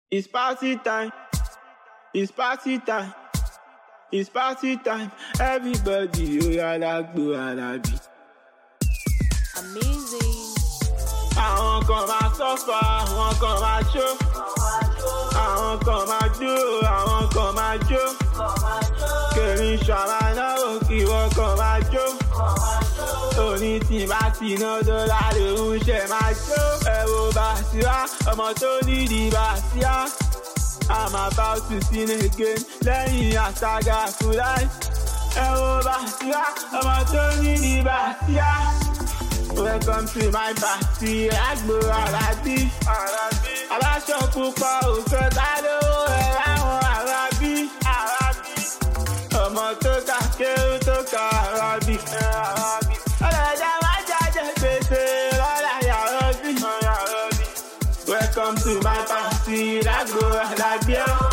It's party time. It's party time. It's party time. Everybody, you gotta go and be. Amazing. Àwọn kan máa suffer, àwọn kan máa jó. Àwọn kan máa jó, àwọn kan máa jó. Kèmí ṣàmánà òkè wọ́n kan máa jó. Òní tí bá ti ná dọ́là lòún ṣe máa jó. Ẹ wo Bàsíá, ọmọ tó nídìí Bàsíá. I'm about to sin again. Lẹ́yìn àṣàgà Fúláì. Ẹ wo Bàsíá, ọmọ tó nídìí Bàsíá. Welcome to my party, Agbo Arabi. Aláṣọ pupa ò fẹ́ ká lówó ẹ̀ láwọn Arabi. Ọmọ tó ka kéwú tó ka Arabi. Ọlọ́jà máa jáde gbèsè lọ́la Yàrọ́bí. Welcome to my party, Agbo Arabi.